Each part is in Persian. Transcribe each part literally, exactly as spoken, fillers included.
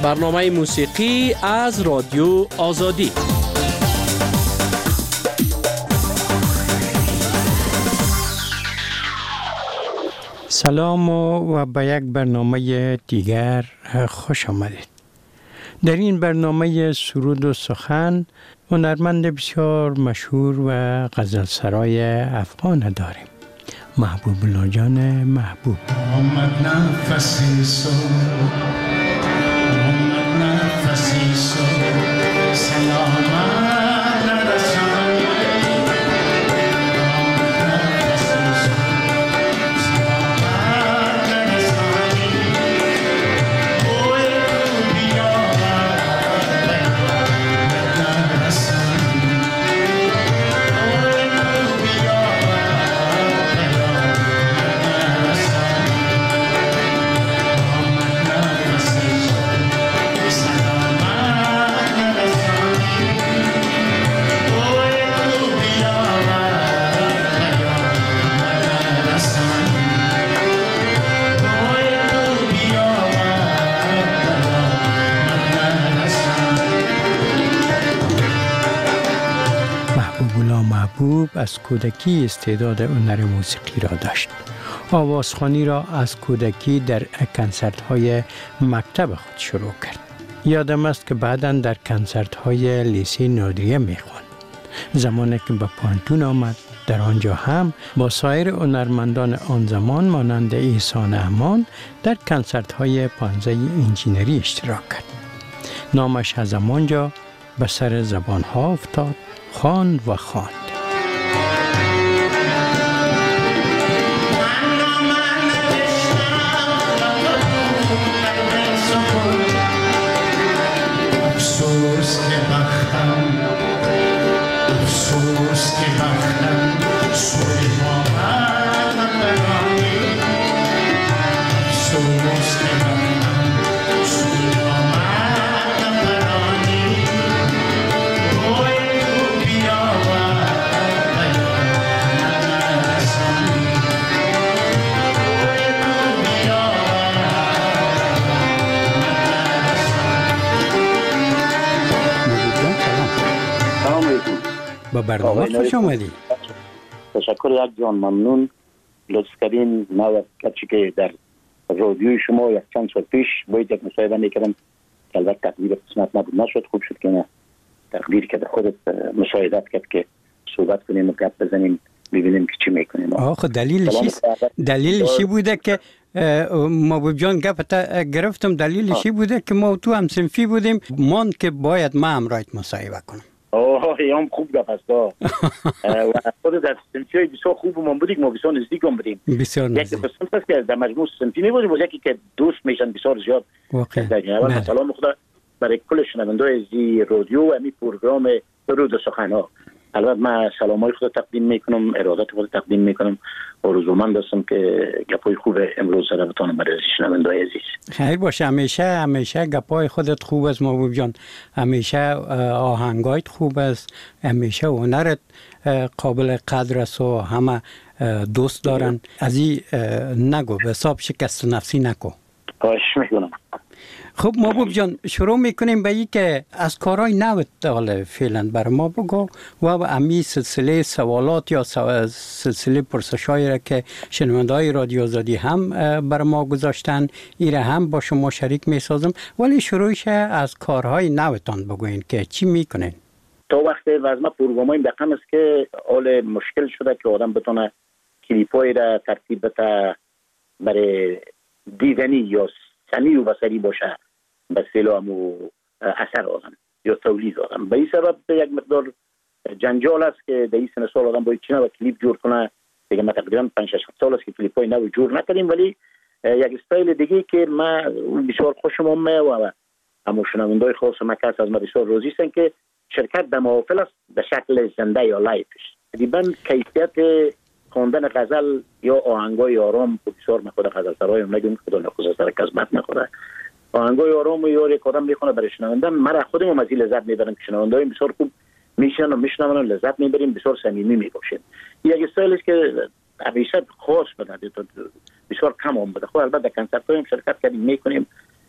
برنامه موسیقی از رادیو آزادی. سلام و به یک برنامه دیگر خوش آمدید. در این برنامه سرود و سخن هنرمند بسیار مشهور و غزلسرای افغان داریم. محبوب الله جان محبوب. آمد نفسی سو آمد نفسی سو سلامت محبوب از کودکی استعداد هنر موسیقی را داشت. آوازخوانی را از کودکی در کنسرت‌های مکتب خود شروع کرد. یادم است که بعداً در کنسرت‌های لیسه نادریه می‌خواند. زمانی که به پانتون آمد، در آنجا هم با سایر هنرمندان آن زمان مانند احسان امان در کنسرت‌های پانزه انجینری اشتراک کرد. نامش از همانجا به سر زبان‌ها افتاد، خواند و خواند. افسوس که بختم افسوس که بختم سوی باور نبرانی افسوس که بختم سوی باور نبرانی روی تو بیاور نرسانی روی تو بیاور با برنامه خوش آمدی. تشکر یک جان، ممنون. لطف کردین. ما وقتی که در رادیوی شما یک چند سال پیش باید یک مصاحبه میکردم که البته تقدیر قسمت نبود، نشد. خوب شد که نه تقدیر که خودت مشاهدت کرد که صحبت کنیم و گپ بزنیم ببینیم که چی میکنیم. آخه دلیلش چیست؟ دلیلش بوده که محبوب جان گپتا گرفتم. دلیلش بوده که ما تو هم صنفی بودیم، مان که باید ما هم رایت مصاحبه کنم. اوه هم خوب گپ است. و خود در سنفی بسیار خوب من بودیم، ما بسیار نزدیک هم بودیم. بسیار نزدیک. یک قسمت است که در مجموع سنفی می بودیم و یکی که دوست میشن بسیار زیاد. واقعا سلام خدا برای کل شنونده‌های زی رادیو و می پروگرام سرود و سخن‌ها. البته من سلامای خود تقدیم میکنم، ارادت خود تقدیم میکنم. آرزومند هستم که گپای خوب امروز را بتونم برای شنونده‌های عزیز. خیر باشه. همیشه همیشه گپای خودت خوب است محبوب جان. همیشه آهنگایت خوب است. همیشه هنرت قابل قدر است و همه دوست دارن. از این نگو، به حساب شکست نفسی نکو. خواهش میکنم. خب محبوب جان، شروع میکنیم به این که از کارهای نوت حالا فعلا بر ما بگو و امی سلسله سوالات یا سلسله پرسشایی را که شنونده‌های رادیو آزادی هم بر ما گذاشتن ایره هم با شما شریک میسازم، ولی شروعش از کارهای نوتان بگوین که چی میکنین. تا وقتی وزمه پروگرامای دقیق است که حال مشکل شده که آدم بتونه کلیپای را ترتیب بده برای دیدنی یا سمی و بصری باشه به سلام و اثر آدم یا تولید آدم. به این سبب یک مقدار جنجال است که در این سن سال آدم باید چینه و کلیپ جور کنه. دیگه ما تقریبا پنج شش سال است که کلیپ های نو جور نکردیم، ولی یک استایل دیگه که ما بسیار خوشم آمده و همون شنونده‌های خاص ما که از ما بسیار راضی هستن که شرکت در محافل است به شکل زنده یا لایفش. تقریبا کیفیت خواندن غزل یا آهنگای آرام بسیار میخواد. غزل سرای نگم خدا نخواسته سر کسبت نخوره. آهنگای آرام یا یک آدم میخونه برای شنوندن. من خودم از این لذت میبرم که شنونده‌های بسیار خوب میشن و میشنون و لذت میبریم، بسیار صمیمی میباشیم. یک استایل است که همیشه خاص بده، بسیار کم هم بده. خب البته در کنسرت‌های هم شرکت کردیم میکنیم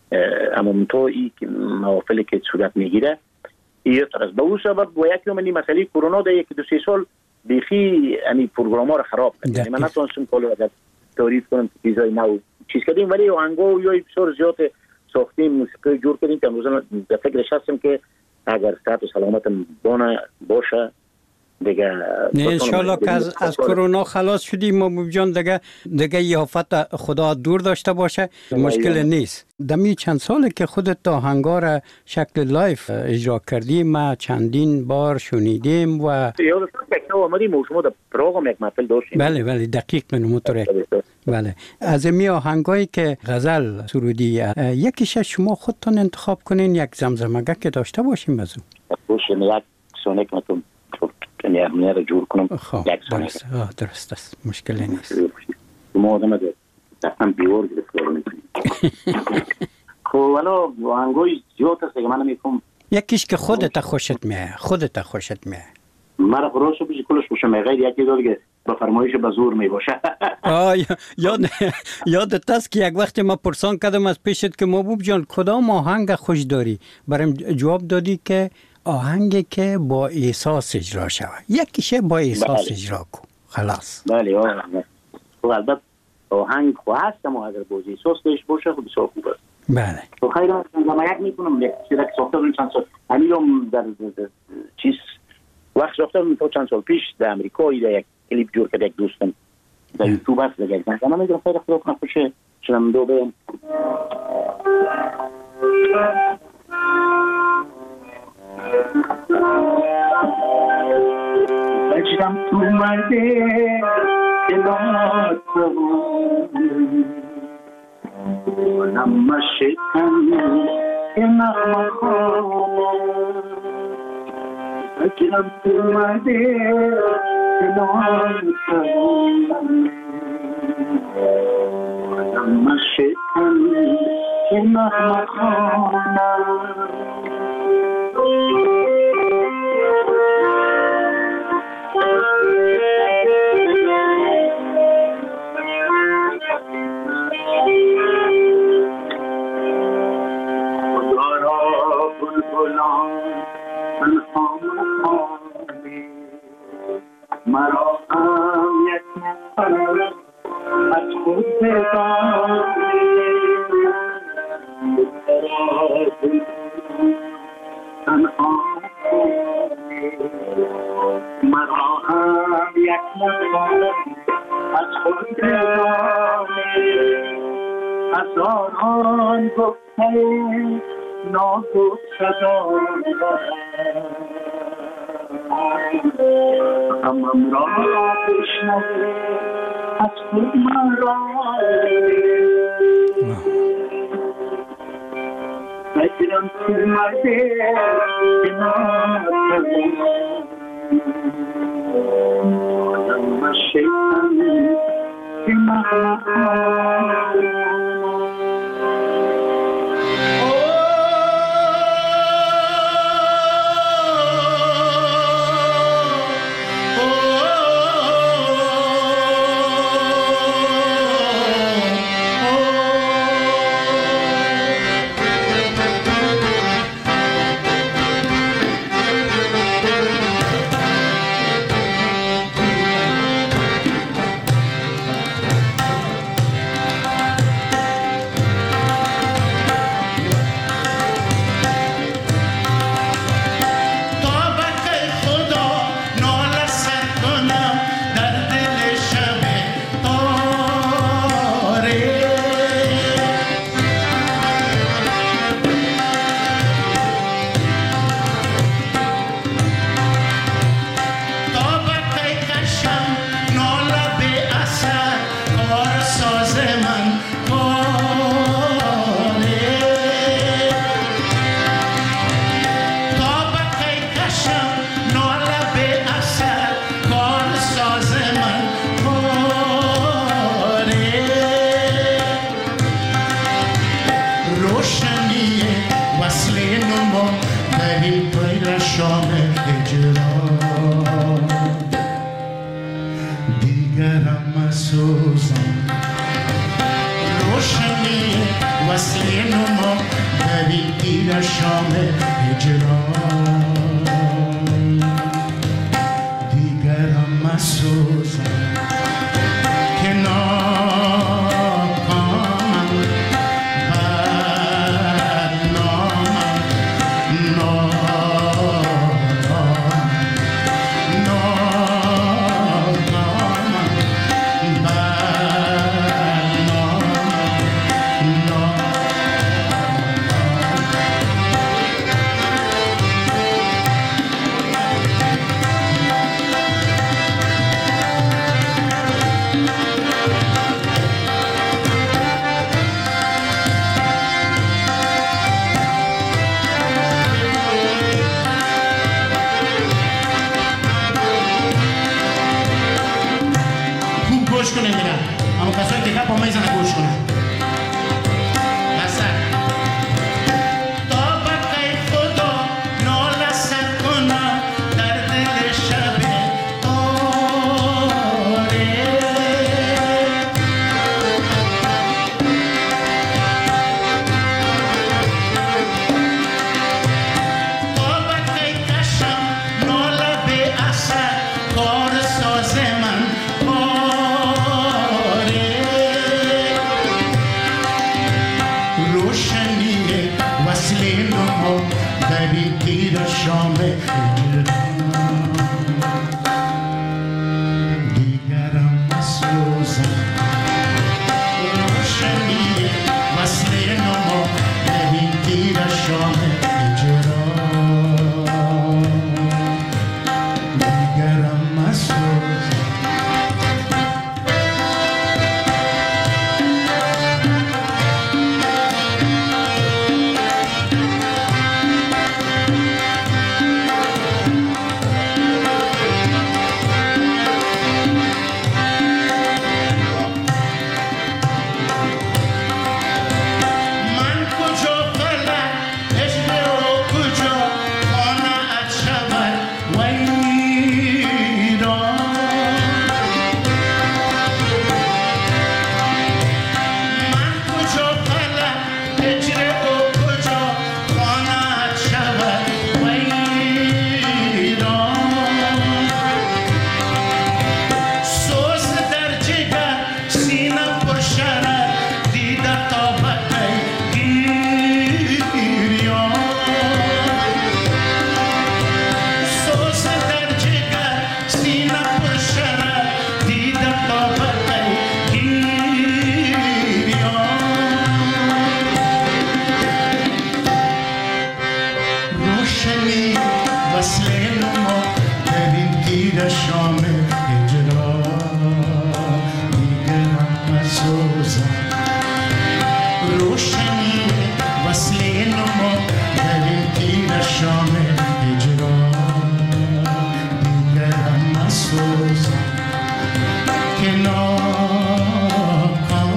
امامتو ای که محافلی که صورت میگیره یه طرز به اون سبب با یکی من این مسئله کرونا ده یکی دو سه سال بیخی امی پروگرام ها رو خراب کرد. یعنی من نتونستم کلو اگر تعریف کنم چیزای نو چیز کردیم، ولی آهنگا یا بسیار زیاد ساختیم، موسیقی جور کردیم که امروز به فکرش هستم که اگر صحت و سلامتم بانه باشه دیگه نه انشالله که از, از کرونا خلاص شدیم محبوب جان، دیگه دیگه یه آفت خدا دور داشته باشه مشکل نیست. دمی چند ساله که خودت آهنگا را شکل لایف اجرا کردی، ما چندین بار شنیدیم و یادم که اومدیم و شما در پروگرام یک محفل داشتیم. بله بله دقیق منو تو بله. از می آهنگایی که غزل سرودی یکیش شما خودتان انتخاب کنین، یک زمزمگه که داشته باشیم از اون. باشه یک سونک متون کنی همه رو جور کنم. خب درست آه درست است، مشکلی نیست. ما آدم ده دستم بیور گرفت میکنیم. خب ولی آهنگای زیاد هست که من میکنم. یکیش که خودت خوشت میاد، خودت خوشت میاد. مرا خلاص بشه کلش خوشم میاد، یکی داره که با فرمایش به زور میباشه. آه یاد یادت است که یک وقت ما پرسان کردم از پیشت که محبوب جان کدام آهنگ خوش داری؟ برایم جواب دادی که آهنگی که با احساس اجرا شود. یکیشه با احساس بله. اجرا کن خلاص. بله آه تو البته آهنگ خواه هستم و اگر با احساس داشت باشه خب بسیار خوبه. بله تو خیلی هم یک میکنم یک چیزی که ساخته بودیم چند سال همیلم در چیز وقت ساخته بودیم تا چند سال پیش در امریکایی در یک کلیپ جور کرد یک دوستم در یوتیوب هست دیگه من من میگم خیلی خدا کنه خوشه شدم دو بیم بچم تو مرده کنار تو نم شکن نم خواه بچم تو مرده کنار تو نم شکن نم خواه مرا هم یک نفر از خود بگانی تنها مرا هم یک نفر از خود بگانی هزاران گفته ناگفت صدان همم را بشنوه از خود من را بگیرم تو مرده کنار آدم شیطن که من گوش کنین دیگه. اما کسایی که گپ میزنه گوش کنن. بسه تا بقی خدا ناله سر کنم در دل شب تاره. تا بقی کشم ناله به اثر کار ساز من پاره. روشنی وصل نما دری گیر شام دیگرم مسوزم. روشنی وصل نما دری گیر شام دیگرم مسوزم. من کجا فلک عشق او کجا قانعت شود ویران. من کجا فلک عشق او کجا قانعت شود ویران. سوز در جگر سینه پر شرر دیده تا بقی گریان. سوز در جگر سینه پر شرر دیده تا بقی گریان. روشنی وصل نما در این تیر شام هجران دیگرم مسوزم. روشنی وصل نما در این تیر شام هجران دیگرم مسوزم. که ناکام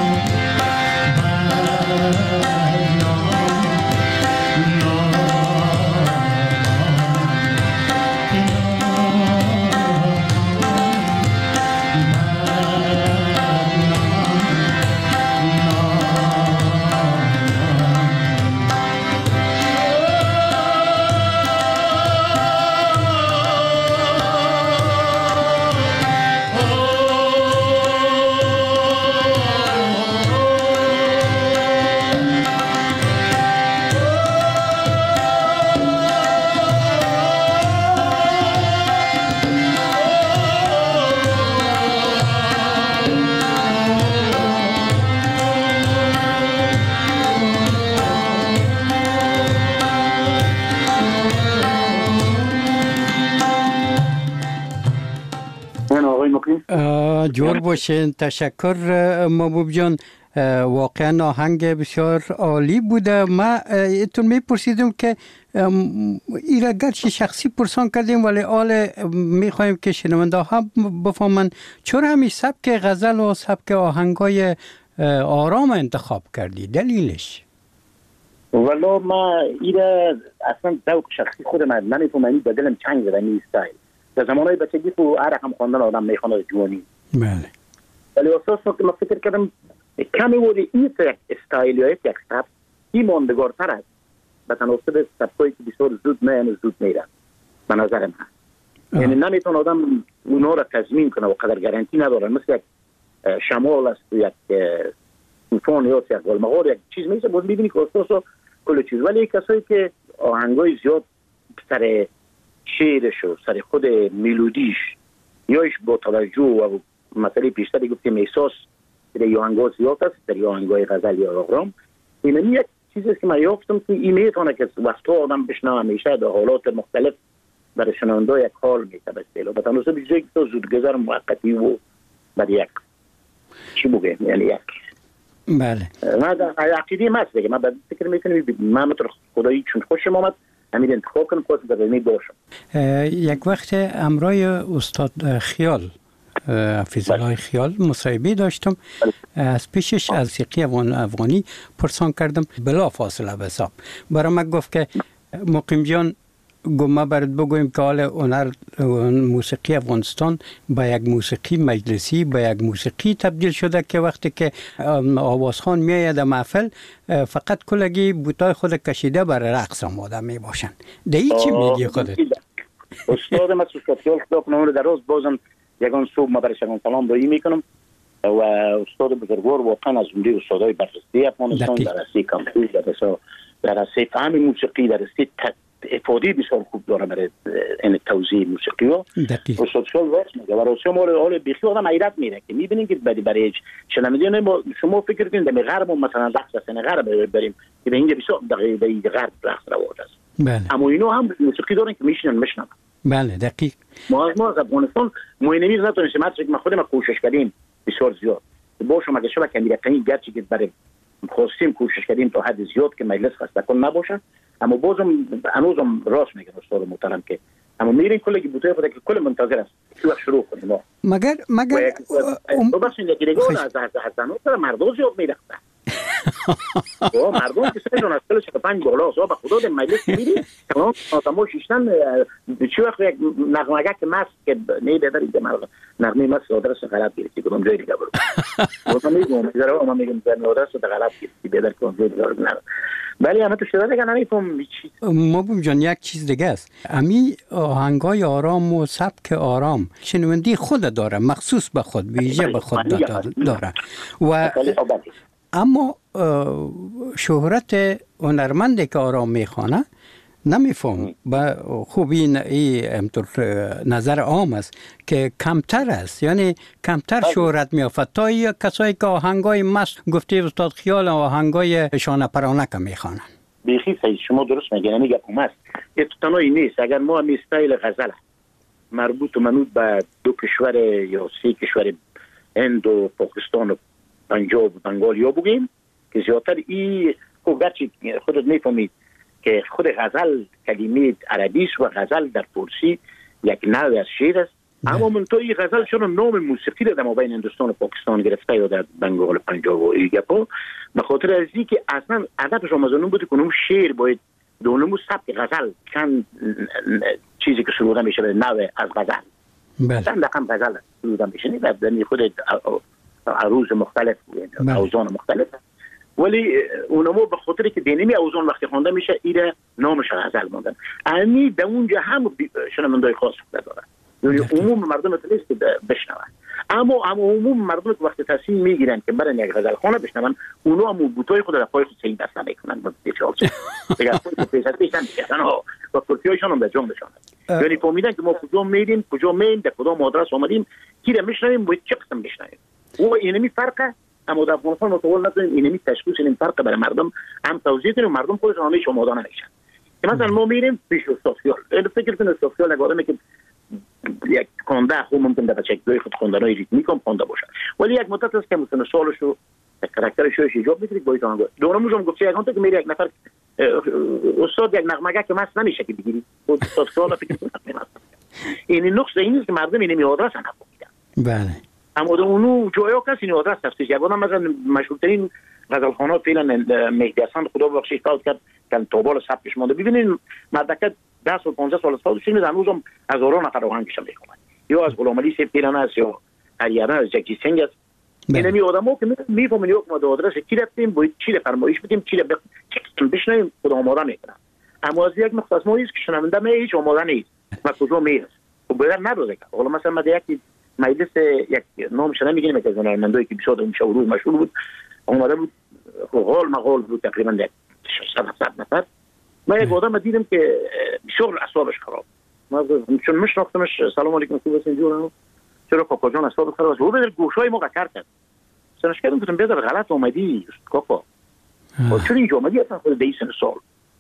من آقای مقیم آه، جور باشین. تشکر اه، محبوب جان. اه، واقعا آهنگ بسیار عالی بوده. ما ایتون میپرسیدم که ام، ایره گرچه شخصی پرسان کردیم ولی آل میخوایم که شنونده ها بفهمن چرا همی سبک غزل و سبک آهنگای اه، آرام انتخاب کردی؟ دلیلش؟ والا ما ایره اصلا ذوق شخصی خود من نمیفهمم. به دلم چنگ زده این استایل. در زمانهای بچگی تو هر رقم خواندن آدم میخونه جوانی. بله. ولی اساس که من فکر کردم کمی ولی این یک استایل یا یک سبک این ماندگارتر است به تناسب سبکایی که بسیار زود میان زود میرن به نظر من. یعنی نمیتونه آدم اونا را تضمین کنه و قدر گارانتی ندارن. مثل یک شمال است و یک طوفان یا یک گلمغار یک چیز میشه باز میبینی که اساس کل چیز. ولی کسایی که آهنگای زیاد سر شعرش و سر خود ملودیش یایش با توجه و مسئله پیشتری گفتیم احساس در آهنگا زیاد است، در آهنگای غزل یا آرام. این یک چیزی که من یافتم که این میتونه که وقتا آدم بشنوه همیشه در حالات مختلف برای شنونده یک حال میتبسته و به تناسب چیزی که تو زودگذر موقتی و بر یک چی بگه یعنی یک بله. من در عقیده ما است دیگه. من بعد فکر میکنم من متر خدایی چون خوشم آمد همین انتخاب کنم خواست در می باشم. یک وقت امرای استاد خیال حفیظ الله خیال مصاحبه داشتم. از پیشش از موسیقی افغان افغانی پرسان کردم، بلا فاصله به حساب برای من گفت که مقیم جان گمه برات بگویم که حال هنر موسیقی افغانستان به یک موسیقی مجلسی، به یک موسیقی تبدیل شده که وقتی که آوازخوان میآید محفل فقط کلگی بوتای خود کشیده برای رقص آماده می باشند. دهی چی میگی خودت؟ استاد من سوسکاتیال خدا کنه در روز بازم یگان صبح ما برای شما سلام دایی میکنم و استاد بزرگوار واقعا از جمله استادای برجسته افغانستان در راسته کامپیوتر در راسته در راسته فهم موسیقی در راسته افادی بسیار خوب داره برای این توزیع موسیقی ها. استاد شال راست میگه و راست مال حال بیخی آدم حیرت میره که میبینین که برای برای شنوندگان ما شما فکر کنید در غرب مثلا رقص سن غرب بریم که به اینجا بسیار در غرب رقص رواج است. بله. اما اینا هم موسیقی دارن که میشنن میشنن. بله دقیق. ما از ما از افغانستان ما اینمی نتونستیم مثلا ما خودم کوشش کردیم بسیار زیاد. باشه مگه شما کمی رقمی گرچه که برای خواستیم کوشش کردیم تا حد زیاد که مجلس خسته کن نباشه. اما بازم هنوزم راست میگن استاد محترم که اما میرین کلی بوته خود که کل منتظر است که وقت شروع کنیم ما مگر مگر تو بس این دیگه از از حسنات مردم زیاد میرخته او مردم که سه جون از کل چه پنج بالا صاحب خدا در مجلس میری تمام آدمو شیشتن چه وقت یک نغمه که ماست که نه بداری مردم نغمه ماست آدرس غلط گرفتی کدوم جای دیگه برو من میگم میذارم ما میگم در آدرس غلط گرفتی بدر کدوم جای دیگه برو ولی اما تو شده دیگه نمیفهم چی مبوم جان یک چیز دیگه است. امی آهنگای آرام و سبک آرام شنوندی خود داره، مخصوص به خود، ویژه به خود داره و اما شهرت هنرمندی که آرام میخوانه نمیفهم به خوبی این همطور نظر عام است که کمتر است، یعنی کمتر شهرت میافت تا یا کسایی که آهنگای مست گفته استاد خیال آهنگای شانه پرانه که میخوانن. بیخی صحیح شما درست میگن میگه مست این تنهایی نیست. اگر ما هم استایل غزل مربوط و منوط به دو کشور یا سه کشور هند و پاکستان و پنجاب و بنگال یا بگیم که زیادتر این خوب گرچه خودت میفهمید که خود غزل کلمه عربی است و غزل در فارسی یک نوع از شعر است، اما من تو این غزل چون نام موسیقی را در مابین هندوستان و پاکستان گرفته یا در بنگال و پنجاب و ایگپا به خاطر از این که اصلا هدفش آمازون بود که اون شعر باید دونمو سبک غزل چند چیزی که سروده میشه به نوع از غزل چند رقم غزل سروده میشه در خود عروض مختلف اوزان مختلف، ولی اونمو به خاطر که دینمی اوزان وقتی خوانده میشه ایره نامش غزل موندن. امی در اونجا هم شنوندای خاص داره، یعنی عموم مردم تلیست بشنون، اما اما عموم مردم که وقتی تصمیم میگیرن که برن یک غزل خانه بشنون اونو هم بوتای خود در پای خود سین دست نمیکنن با دیچال چه دیگه خود پیشت پیشن میکنن و کرتیایشان هم به جان بشانن، یعنی فهمیدن که ما کجا میریم کجا میریم در کدام آدرس آمدیم کی را میشنویم باید چه قسم بشنویم. و اینمی فرقه اما در افغانستان متول نداریم اینمی تشخیص این فرق برای مردم هم توضیح کنیم مردم خودشون همیشه آماده نمیشن. که مثلا ما میریم پیش استاد خیال فکر کنید استاد خیال نگاه که یک خونده خوب ممکن در بچه دوی خود خوندنای ریتمیک هم خونده باشه، ولی یک مدت است که مثلا سالش و کاراکترش رو ایجاب میکنید باید آنگاه دورموز هم گفته یکان تا که میره یک نفر استاد یک نغمه که مست نمیشه که بگیری خود استاد خیال فکر کنید این نقص این است که مردم اینمی آدرس نفهمیدن. بله اما در اونو جایا کسی این آدرس تفتیش یک آدم مثلا مشهورترین غزلخوان‌ها فعلا مهدی حسن خدا بخشش فوت کرد که تابال سبکش مونده. ببینید مردکه ده سال پانزده سال است فوت شده هنوز هم هزاران نفر آهنگش میخونن، یا از غلام علی سیف پیران است یا هریانه از جکی سنگ است. اینمی آدم‌ها که میفهمن یک ما آدرس کی رفتیم باید چی فرمایش بدیم چی بخ... چی بشنویم خدا آماده میکنن، اما از یک مختص ما است که شنونده می هیچ آماده نیست و کجا میره خب بدر نداره. حالا مثلا ما یک مجلس یک نامش نمیگیم که هنرمندایی که بسیار مشهور مشهور بود اومده بود غال مغال بود تقریبا ششصد هفتصد نفر. من یک آدم دیدم که بسیار اعصابش خراب، ما چون میشناختمش سلام علیکم خوب هستین جون چرا کاکا جان اعصاب خراب است و بدر گوشای ما قطر کرد سنش کردم گفتم بدر غلط اومدی کاکا و چون اینجا اومدی اصلا خود دیسن سال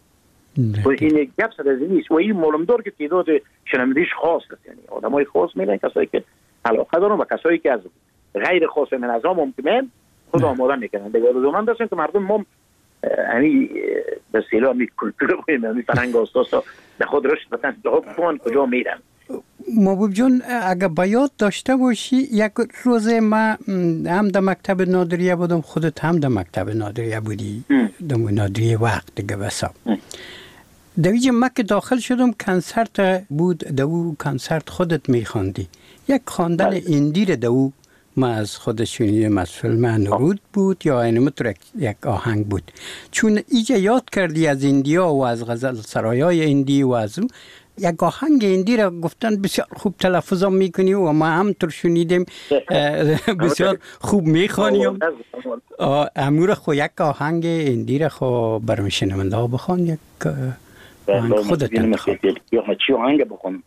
و این گپ سر از نیست و این معلوم دار که تعداد شنوندگیش خاص است، یعنی آدمای خاص میرن کسایی که علاقه دارن و کسایی که از غیر خاص منظم ممکنه خود آماده میکنن. دیگه روزمند هستن که مردم ما یعنی به سیلا می کلتور و می فرهنگ اساسا به خود رشد بدن جواب کن کجا میرن محبوب جان اگر باید داشته باشی یک روز ما هم در مکتب نادریه بودم خودت هم در مکتب نادریه بودی در نادریه وقت دیگه بسا در اینجا ما که داخل شدم کنسرت بود در او کنسرت خودت میخواندی یک خواندن اندیر در او ما از خود شنیدم از فیلم نورود بود یا اینمطور یک آهنگ بود چون اینجا یاد کردی از اندیا و از غزل سرایای اندی و از اون یک آهنگ اندی را گفتن بسیار خوب تلفظ میکنی و ما هم تر شنیدیم بسیار خوب میخوانیم امور خو یک آهنگ اندی را خو برام شنونده ها بخوان یک آهنگ خودت انتخاب چی آهنگ بخون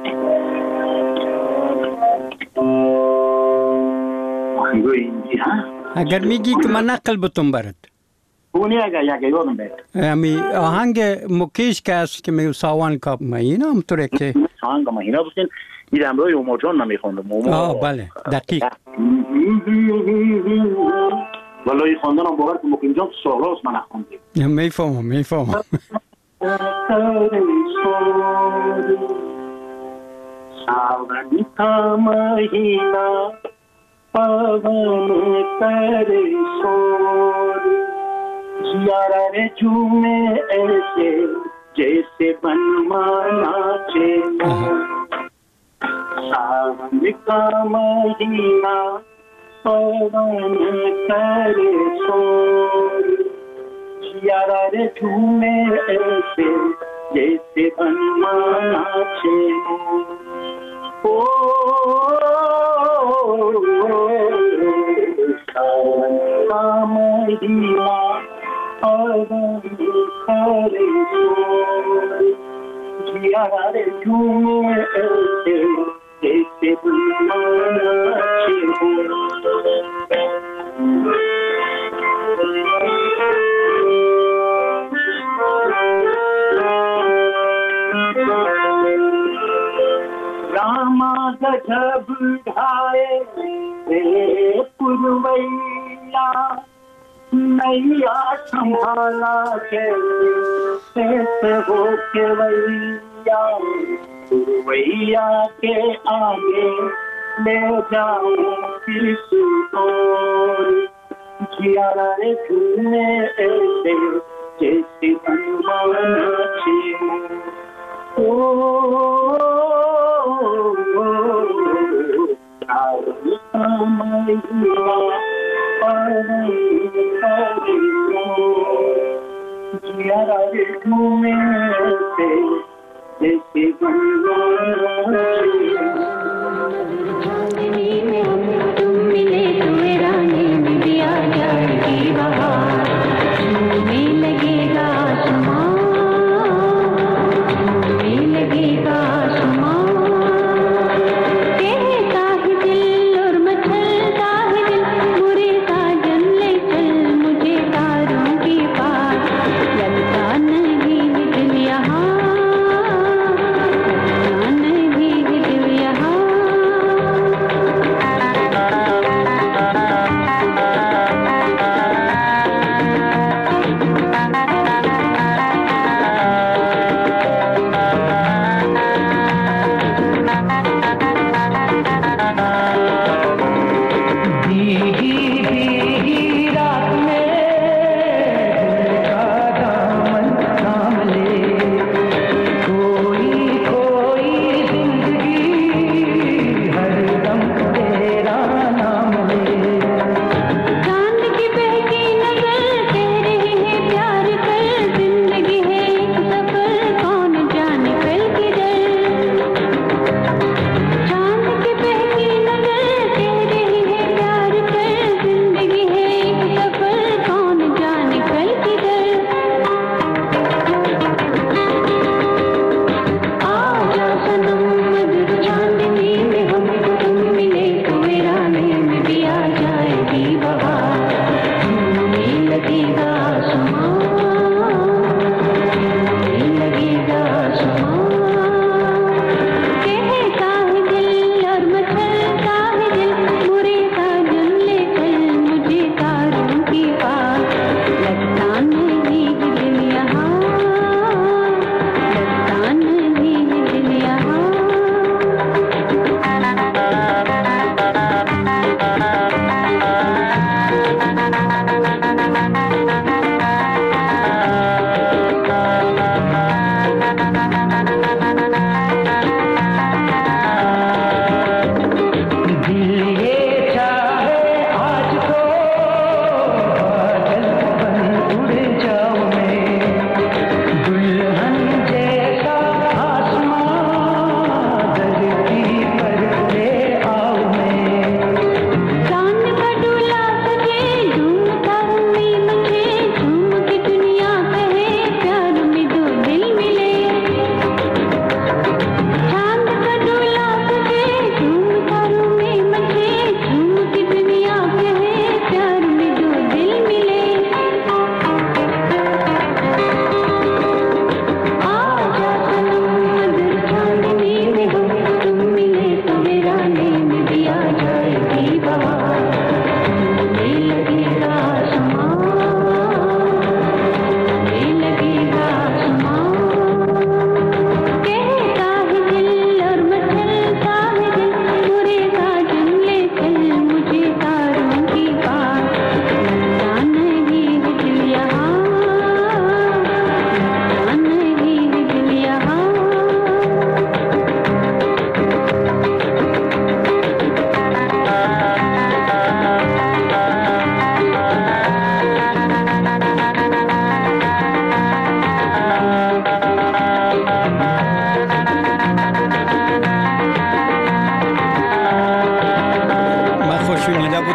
آهنگ اندی ها اگر میگی که من نقل بتون برد اونی اگر یک یادم بید امی آهنگ مکیش که است که میگو ساوان کاب مهینه همطوره که آهنگ مهینه بسین این امروی اومار جان نمیخوندم آه بله دقیق ولی خواندنم باور که مکیم جان ساغراست من نخوندیم میفهمم میفهمم सावन का महीना पवन करे शोर जियारा रे झूमे ऐसे जैसे बनमाना चे सावन का महीना पवन करे शोर जियारा रे झूमे ऐसे जैसे बनमाना चे ओ सावन का महीना पवन करे शोर जियारा रे झूमे ऐसे जैसे बनमाना चे रामा गजब ढाए पुरवैया नैया संभाला कैसे हो के वैया पुरवैया के आगे ले जाओ किसी और जियारा रे झूमे ऐसे जैसे बनवाना चाहिए ओ जियारा रे झूमे से जैसे बनवाना तुम मिले तुए रानी दिया जाएगी बहार झूमे लगेगा आसमान झूमे लगेगा आसमान यहाँ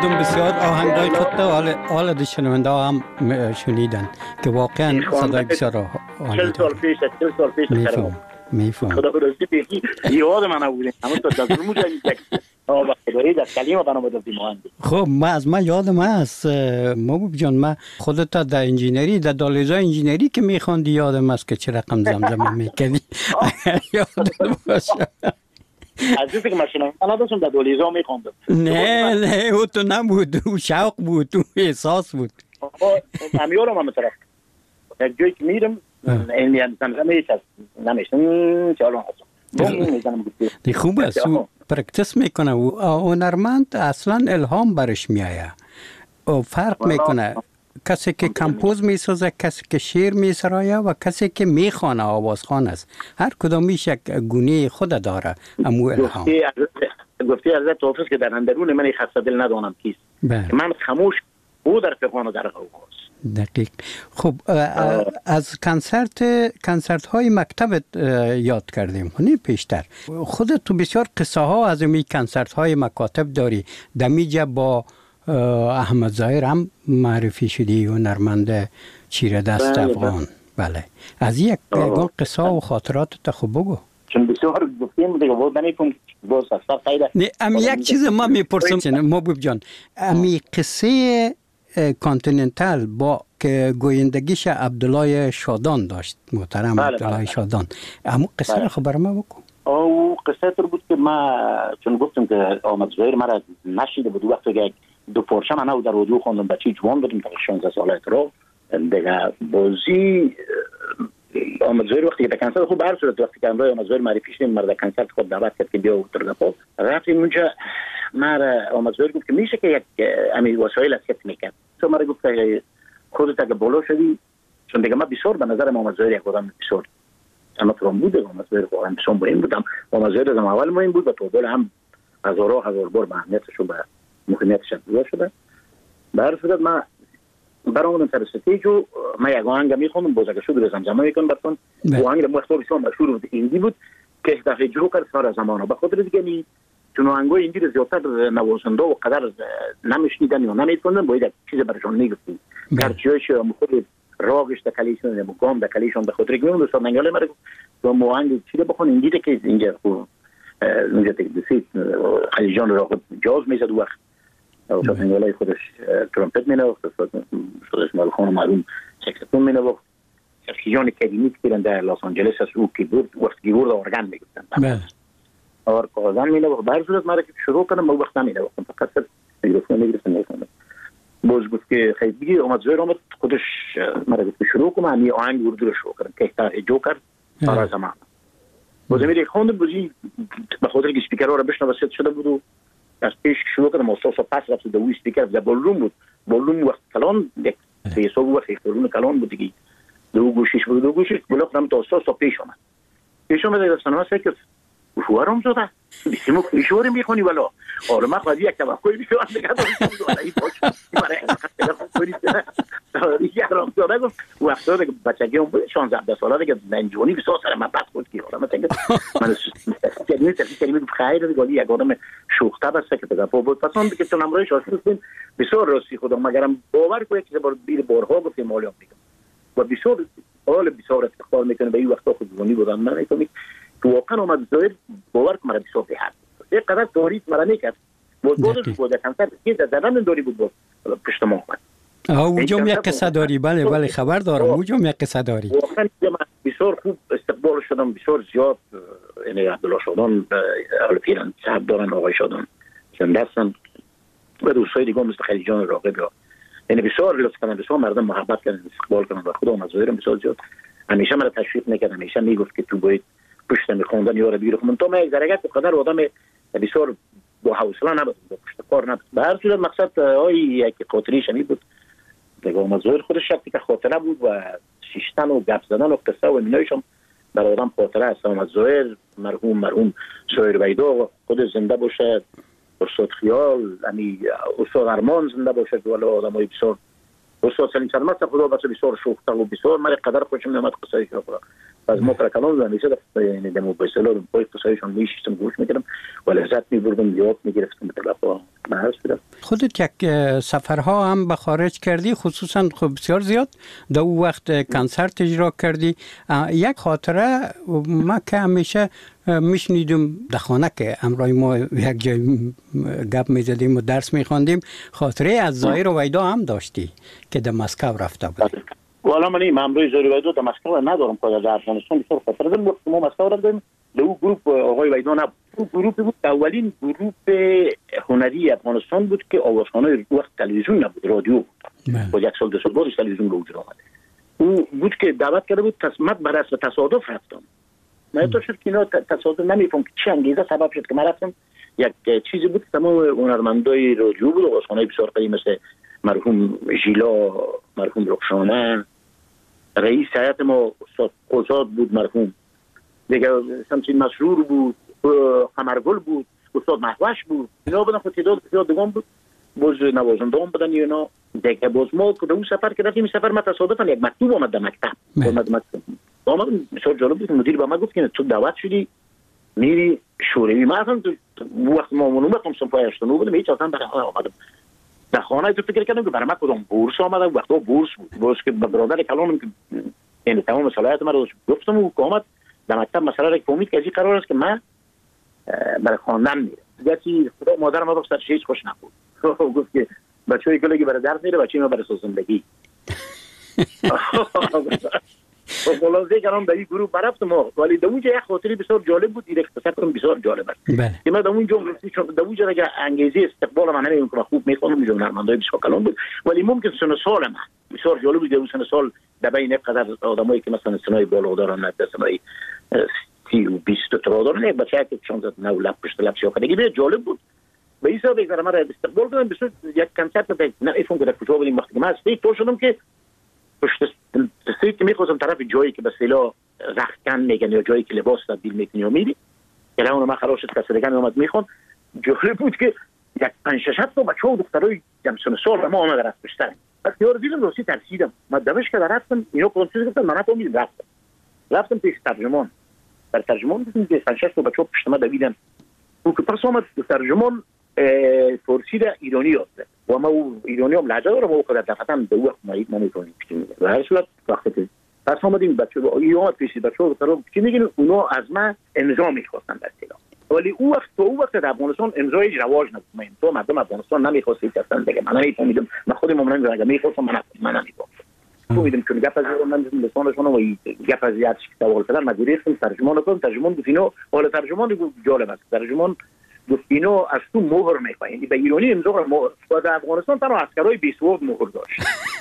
مردم بسیار آهنگای خود حال حال شنونده هم شنیدن که واقعا صدای بسیار عالی چهل سال پیش چهل سال پیش میفهم میفهم خدا خداستی پیشی یاد من نبودیم همون تو دست رو موجه یک آه خدایی در کلیم بنا بدم مهندس. خب ما از ما یادم هست محبوب جان، ما خودت در انجینری در دالیزای انجینری که میخوندی یادم هست که چه رقم زمزمه میکردی یادم باشه. از اینکه که ماشین من داشتم در دالیزا میخوندم. نه نه او تو نبود، او شوق بود، او احساس بود. همیارم هم طرف یک جایی که میرم این یعنی زمزمه هیچ هست نمیشتم چالون هستم دی خوب است او پرکتس میکنه و هنرمند اصلا الهام برش میآید و فرق میکنه. کسی که کمپوز میسازه، کسی که شعر میسراید و کسی که میخوانه آوازخوان است. هر کدومیش یک گونه خود داره امو الهام. گفتی حضرت حافظ که در اندرون من خسته دل ندانم کیست. من خاموش او در فقان و در غوغاست. دقیق. خب از کنسرت کنسرت های مکتبت یاد کردیم نه پیشتر. خودت تو بسیار قصه ها از این کنسرت های مکاتب داری. دمیجه با احمد ظاهر هم معرفی شدی، هنرمند چیره دست افغان. بله از یک یگان قصه و خاطرات تا خوب بگو. چون بسیار گفتیم دیگه بود نمی‌کنم باز اصلا فایده. نه امی یک چیز ما میپرسم محبوب جان، امی قصه کانتیننتال با که گویندگیش عبدالله شادان داشت، محترم عبدالله شادان، اما قصه رو خبر ما بکن. او قصه تر بود که ما چون گفتم که آمد ظاهر مرا نشیده بود وقتی که دو پارچه من او در رادیو خوندم، بچه جوان بودم تا شانزده ساله رو دیگه بازی آمد ظاهر وقتی که کنسرت خوب هر صورت وقتی که امروز آمد ظاهر معرفی شدیم مرد کنسرت خود دعوت کرد که بیا و ترگفا رفتیم اونجا. مرا آمد ظاهر گفت که میشه که یک امی وسایل اسکت میکرد. تو مرا گفت که خودت اگه بالا شدی، چون دیگه من بسیار به نظر آمد ظاهر یک آدم بسیار اما ترام بوده آمد ظاهر واقعا بسیار مهم بودم. آمد ظاهر از اول مهم بود و تو دل هم هزارها هزار بار به اهمیتش و به مهمیتش افزوده شده. به هر صورت من برامون سر استیج و من یک آهنگ میخوندم باز اگه شد زمزمه میکنم براتون. آهنگ مختار بسیار مشهور بود ایندی بود که دفعه جوکر سال زمانه به خاطر دیگه نی چون آهنگای ایندی رو زیادتر نوازنده و قدر نمیشنیدن یا نمیفهمن باید چیز براشون میگفتیم. گرچه‌اش خود راگش در کلیشون و گام در کلیشون به خاطر دیگه اون دوستان نگاله مرا تو آهنگ چیزی بخون ایندی که اینجا خو اونجا تکلیفی خلیجان را خود جاز میزد وقت او تا نگاله خودش ترومپت مینوخت خودش مالخان معلوم سکسفون مینوخت. خلیجان کدیمی که در لس آنجلس از او کیبورد وقت کیبورد ارگان میگفتن. بله. اور کازان مینوخت. در صورت مرا که شروع کردم او وقت نمی‌نوختم فقط میکروفون میگرفتم می‌خوندم. باز گفت که خیلی دیگه اومد ظاهر اومد خودش مرا گفت شروع کنم همین آهنگ اردو رو شروع کردم که تا جوکر سال زمان. باز میری خوندم بازی به خاطر که اسپیکرها رو بشنوه وسط شده بود و از پیش شروع کردم استاد پاس رفت دو اسپیکر در بالروم بود. بالروم وقت کلان یک سه سو وقت بالروم کلان بود دیگه دو گوشش بود دو گوشش بلوخ نم تا استاد پیش اومد. پیش اومد از سنوات که شوهرم زده بیسیمو کلیشوری میخونی والا آره من خواهی یک توقعی بیشتر دیگه داشتم والا این باش برای خیلی خوبی است دیگه رام زده گفت وقتا دیگه بچگی اون بود شانزده ساله دیگه ننجونی بسیار سر من بد خود کی آره من تنگ من کلمه کلمه خیر دیگه یک آدم شوخته است که بگم بود پس من که تو نمرای شاشو بود بسیار راستی خودم مگرم باور کنه که بار بیر بارها گفتم مالیام میگم و بسیار حال بسیار افتخار میکنه به این وقتا خودمونی بودم من میگم تو واقعا اومد ظاهر باور کنم بسیار بهتر یک قدر تاریخ مرا نکرد بود بودش بود کنسرت که در داری بود بود پشت ما اومد اوجم یک قصه داری. بله بله خبر دارم اوجم یک قصه داری. واقعا بسیار خوب استقبال شدم بسیار زیاد. یعنی عبدالله شادان اهل پیران صاحب دارن آقای شادان زنده هستن و دوستای دیگه مثل خلیجان راغب یا یعنی بسیار لطف کردن بسیار مردم محبت کردن استقبال کردن و خدا اومد ظاهرم بسیار زیاد همیشه مرا تشویق میکرد همیشه میگفت که تو باید پشت میخوندن یا رو بگیره من تو من یک درجه قدر آدم بسیار با حوصله نبود با پشت کار نبود. به هر صورت مقصد های یک خاطری شمی بود دیگه آمد ظاهر خودش شکلی که خاطره بود و شیشتن و گپ زدن و قصه و اینایش هم برای آدم خاطره است. آمد ظاهر مرحوم مرحوم شاعر بیدا خود زنده باشه، استاد خیال یعنی استاد ارمان زنده باشه والا آدمای بسیار استاد سلیم سلامت خدا بس بسیار شوخته و بسیار من قدر خوشم نمیاد قصه شو از ما کرا کلام همیشه در یعنی دمو به سلام پای قصهشون میشتم گوش میکردم و لذت میبردم یاد میگرفتم به طرف خودت یک سفرها هم به خارج کردی، خصوصا خب بسیار زیاد در اون وقت کنسرت اجرا کردی. یک خاطره ما که همیشه میشنیدم در خانه که امرای ما یک جای گپ میزدیم و درس میخواندیم، خاطره از زایر و ویدا هم داشتی که در مسکو رفته بودی. والا من این امروی زایر و ویدا در مسکو ندارم که در افغانستان بسیار خاطره دارم. وقتی ما مسکو رفتیم در اون گروپ آقای ویدا نبود. اون گروپ بود اولین گروپ هنری افغانستان بود که آوازخوانای وقت تلویزیون نبود، رادیو بود. با یک سال دو سال بعدش تلویزیون به وجود آمد. او بود که دعوت کرده بود، تصمیم بر اساس تصادف رفتم. من تو شد که اینا تصادف نمیفهم که چه انگیزه سبب شد که من رفتم. یک چیزی بود تمام هنرمندای رادیو بود، آوازخوانای بسیار قدیمی مثل مرحوم ژیلا، مرحوم رخشانه، رئیس هیئت ما استاد قزاد بود مرحوم، دیگه شمسین مسرور بود، قمرگل بود، استاد مهوش بود. اینا بودن خود تعداد زیاد دوام بود، باز نوازندگان بودن اینا. دیگه باز ما که اون سفر که رفتیم، سفر ما تصادفاً یک مکتوب آمد در مکتب. آمد مکتب. آمد بسیار جالب بود. مدیر به ما گفت که تو دعوت شدی میری شوروی. ما اصلا وقت ما اون وقت هم پای هشت و نه بودم، هیچ اصلا برای آمدم در خانه تو فکر کردم که برای من کدام بورس آمدم. وقتا بورس بود، باز که برادر کلانم که یعنی تمام صلاحیت ما رو گفتم و آمد در مکتب مسئله را فهمید که از این قرار است که من برای خواندن میرم. دیگه خدا مادر ما رو سرش هیچ خوش نبود. گفت که بچه‌ای گلگی برای درس میره، بچه‌ای ما برای زندگی. خلاصه کردم در این گروه رفتم، ولی در اونجا یک خاطری بسیار جالب بود. این اختصار کنم بسیار جالب است که من در اونجا در اونجا که انگیزه استقبال من نمیدونم که خوب میخوام میجون هنرمندای بسیار کلان بود، ولی ممکن سن سال من بسیار جالب بود. در سن سال در بین قدر آدمایی که مثلا سنای بالا دارن، نه سنای سی و بیست تا دارن، یک بچه که چند نو لب پشت لب شو خدایی جالب بود. به این حساب اگر مرا استقبال کردن بسیار یک کنسرت بود. نه ایفون که در کجا بودیم وقتی من استیج تو شدم که پشت استیج که میخواستم طرف جایی که به اصطلاح رختکن میگن یا جایی که لباس تبدیل میکنی و میری که اون ما خلاص شد کسرگان اومد میخوان. جالب بود که یک پنج شش تا بچه‌ها و دخترای جمع سن سال ما اومد رفت پشت سر. وقتی یارو دیدم روسی ترسیدم. من دمش که رفتم اینا کدوم چیزی گفتن من نفهمیدم. رفتم رفتم پیش ترجمان. در ترجمان دیدم که پنج شش تا بچه‌ها پشت ما دویدن. اون که پس اومد ترجمان فارسی را ایرانی یاد کرد و ما ایرانی هم لهجه دارم و خود دفعتاً به وقت ما نمی‌تونیم بگیم. و هر صورت وقتی پس اومدیم بچه‌ها ایران پیش بچه‌ها رو چی میگن اونا از من امضا می‌خواستن در اصطلاح. ولی او وقت تو او وقت در افغانستان امضای رواج نبود. من تو مردم افغانستان نمی‌خواستیم که اصلا دیگه من نمی‌فهمیدم. من خودم من اگه می‌خواستم من من نمی‌فهمیدم. فهمیدم که گپ از من لسانشون و گپ از یاد سوال کردن مجبوری هستم ترجمان کنم. ترجمان گفت اینو حالا ترجمان جالب است. ترجمان گفت اینو از تو مهر می‌خوای. یعنی به ایرانی امضا رو مهر. در افغانستان تنها عسکرای بیسواد مهر داشت.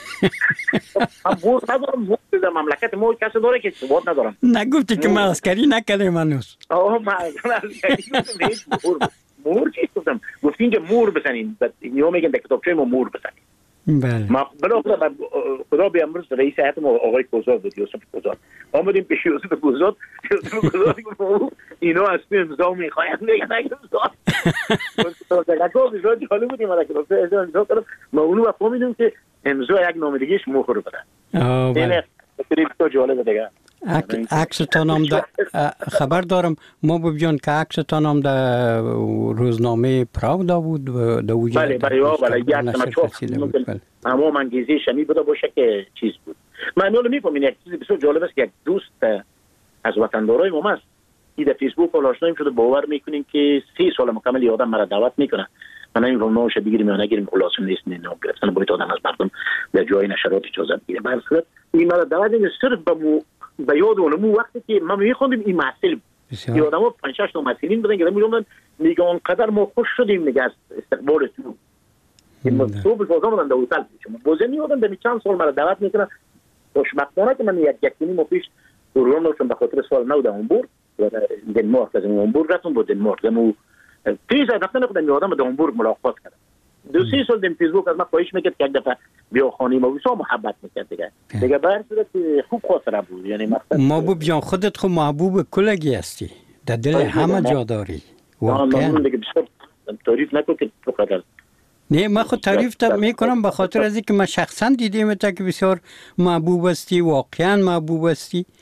هم مهر ندارم. مهر در مملکت ما کسی داره که سواد ندارم. نگفتی که من عسکری نکردم هنوز. آه من عسکری مهر مهر چی گفتم؟ گفتین که مهر بزنین. اینو میگن در کتابچه ما مهر بزنین. بله. ما بالاخره خدا بیامرز رئیس هیئت ما آقای کوزاد بود، یوسف کوزاد. آمدیم پیش یوسف کوزاد، یوسف کوزاد گفت اینا از تو امضا می‌خوایم. میگن امضا. تو تا گفت امضا جالب بود. ما که گفت امضا کردم. ما اونو فهمیدیم که امضا یک نامزدیش مهر بده. آه بله. این تو جالب دیگه. عکستان هم در خبر دارم ما ببینیم که عکستان هم در روزنامه پراودا بود و در وجود بله بله بله یک تماشا اما منگیزی شمی بوده باشه که چیز بود. من نمی‌دونم می‌فهمم یک چیز بسیار جالب است که یک دوست از وطندارای ما است این در فیسبوک آشناییم شده باور می‌کنیم که سه سال مکمل یادم مرا دعوت می‌کنه. من این رو نوش بگیریم یا نگیریم خلاص نیست نمی‌دونم گرفتن باید آدم از مردم در جای نشرات اجازه بگیره. به هر صورت این مرا دعوت این صرف به به یاد اونم وقتی که ما می‌خوندیم این محصول یادمو پنج شش تا محصولین بودن که میگم میگه اونقدر ما خوش شدیم میگه از استقبال تو این تو به بازار من در هتل شما بازم میادم به چند سال مرا دعوت میکنه. خوشبختانه که من یک یک نیم پیش اورلان رو به خاطر سوال نو در هامبورگ و دنمارک از هامبورگ رفتم با دنمارک دمو تیز رفتن خودم یادم در هامبورگ ملاقات کردم. دو سه سال دم فیسبوک از ما خواهش میکرد که یک دفعه بیا خانه ما وسا محبت میکرد دیگه دیگه بر صورت خوب خاطره بود. یعنی مثلا محبوب جان خودت خود محبوب کلگی هستی در دل همه جا داری واقعا. من دیگه بسیار تعریف نکن که تو قدر نه من خود تعریف تا میکنم به خاطر از اینکه من شخصا دیدم تا که بسیار محبوب هستی، واقعا محبوب هستی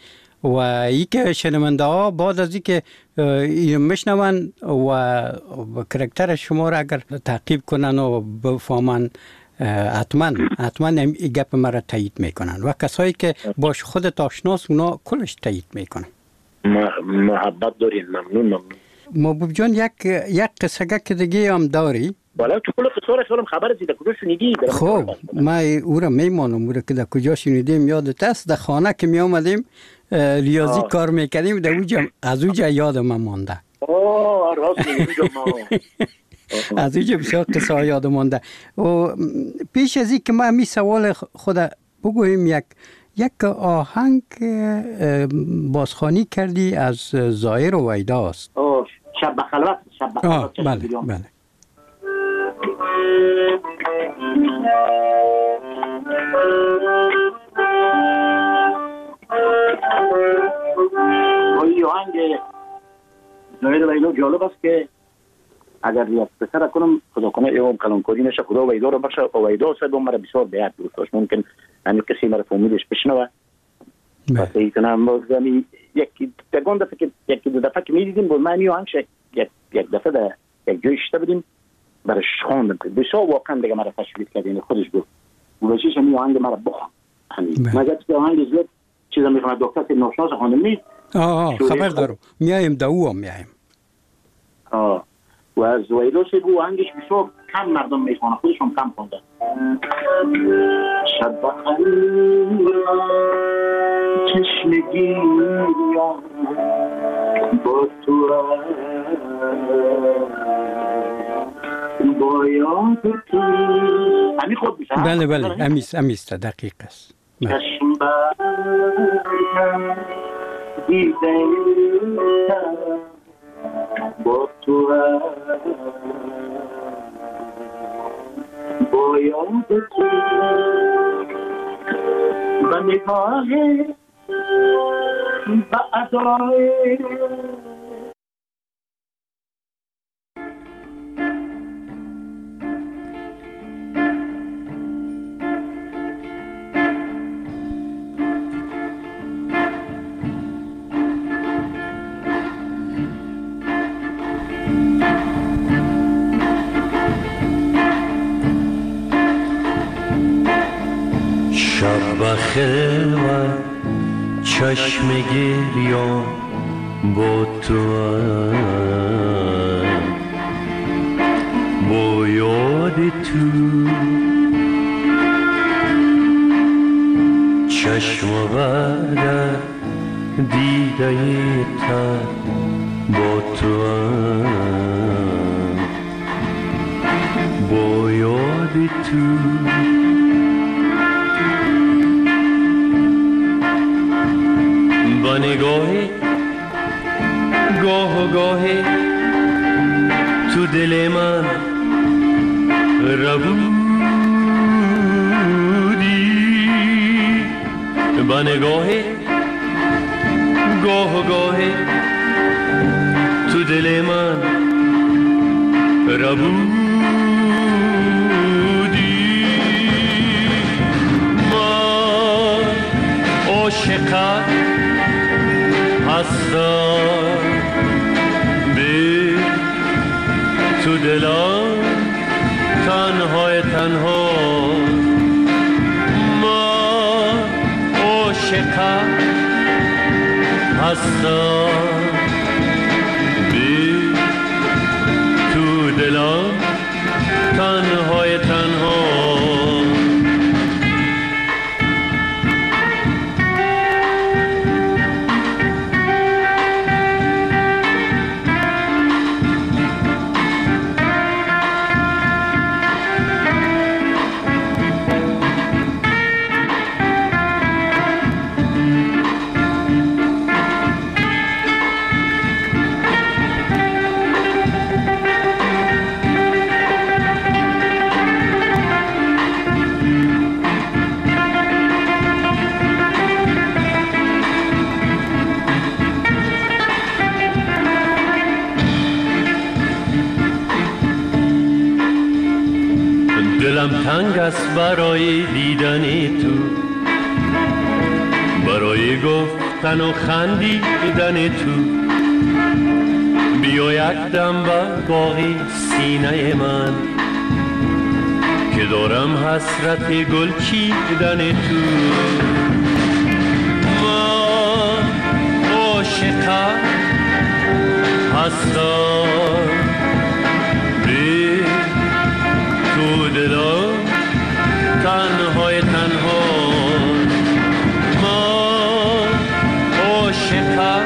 و ای که شنونده ها بعد از این که میشنون و کرکتر شما را اگر تعقیب کنن و بفهمن حتما حتما این گپ مرا تایید میکنن و کسایی که باش خودت آشناس اونا کلش تایید میکنن. محبت دارین. ممنون ممنون. محبوب جان یک یک قصه که دیگه هم داری؟ بالا تو کل قصه را خیالم خبر از در کجا شنیدی؟ خب ما او را میمانم او را که در کجا شنیدیم یادت است؟ در خانه که می آمدیم ریاضی آه. کار میکردیم در اوجا از اوجا یادم مانده. آه راست میگم. از اوجا بسیار قصه یاد مانده. و پیش از این که ما می سوال خود بگوییم یک یک آهنگ بازخوانی کردی از زایر و ویدا است. آه شب خلوت. شب خلوت. بله بله. این آهنگ زایر و ویدا جالب است که اگر یک پسر کنم خدا کنه ایوام کلانکاری نشه خدا ویدا رو بخشه و ویدا صاحب مرا بسیار بیاد دوست داشت. ممکن همین کسی مرا فهمیدش بشنوه. پس این کنم بازمی یک دگان دفعه که یک دو دفعه که میدیدیم بود من این آهنگ یک یک دفعه در یک جای شده بودیم برش خواندم که بسیار واقعا دیگه مرا تشویق کرد. این خودش گفت ولشیش این آهنگ مرا بخوان. همین مگر که آهنگ زیاد چیزا میخوام دکتر که ناشناس خانم نیست. آه خبر دارم میایم داوام میایم. آه و از ویدا سه بو آهنگش بسیار کم مردم میخوانه خودشون کم خوندن. شب چشمگی با تو با یاد تو همین خود میشه. بله بله امیست امیست دقیق است. چشم برم دیده با تو با یاد تو و نگاه و ادای شب خلوت چشم گریان با تو با یاد تو چشم بعد دیده تر با تو با یاد تو با نگاهی گاه و گاهی تو دل من ربودی با نگاهی گاه و گاهی تو دل من ربودی من عاشقم هستم به تو دلم تنهای تنها من عاشقم هستم به تو دلم تنهای تنها دلم تنگ است برای دیدن تو، برای گفت سوختن و خندیدن تو. بیا یک دم بر باقی سینه من که دارم حسرت گل چیدن تو. من عاشقم هستم بی تو دلم تنهای تنها. من عاشقم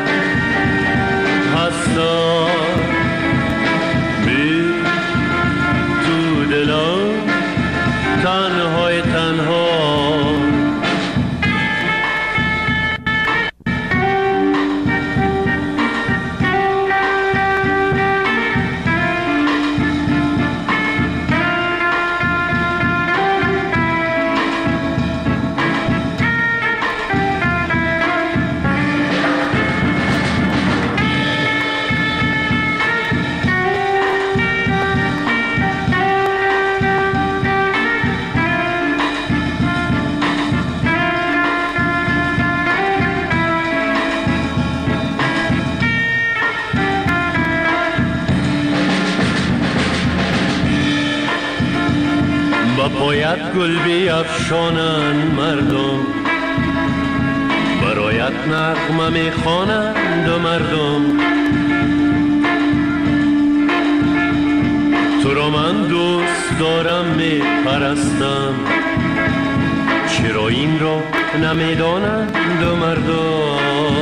هستم بی تو دلم تنهای تنها. باید گل بیفشانن مردم، برایت نغمه میخوانند مردم. تو را من دوست دارم میپرستم، چرا این را نمیدانند مردم.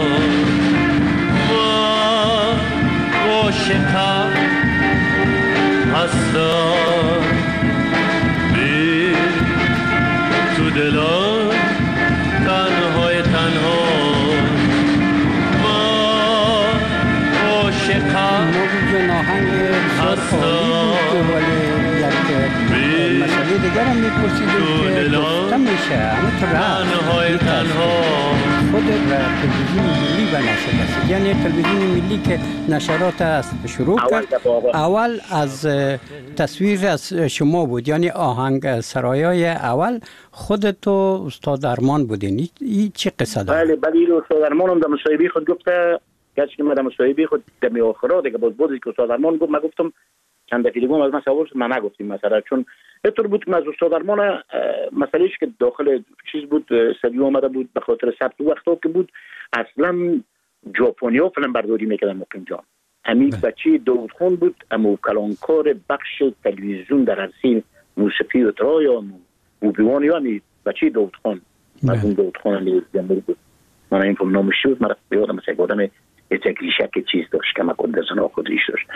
من عاشقم هستم تو دلم تنهای تنها. من عاشقم هستم ولی یک مسئله دیگر هم میپرسیدیم که گفته میشه اما تو تنهای تنها. خود تلویزیون ملی به نشر رسید، یعنی تلویزیون ملی که نشرات است شروع کرد اول از تصویر از شما بود، یعنی آهنگ سرایای اول خودتو استاد ارمان بودین. این چه قصه داره؟ بله بله استاد ارمان هم در مصاحبه خود گفته، گرچه که من در مصاحبه خود در آخرا دیگه باز بود که استاد ارمان گفت، من گفتم چند دفعه دیگه از من سوال من نگفتیم مثلا، چون اینطور بود که از استاد ارمان مسئلهش که داخل چیز بود استودیو آمده بود به خاطر ثبت وقتا که بود اصلا ژاپنیا فیلم برداری میکردن مقیم جان. امید بچه داود خان بود، اما کلانکار بخش تلویزیون در عرصه موسیقی و اطراع یا موبیوان یا امید بچه داود خان مرحوم داود خان علی جنبری بود. من این فیلم نامش شد، من یادم مثلا آدم یه تکلیشک چیز داشت که من کندزن آخودریش داشت.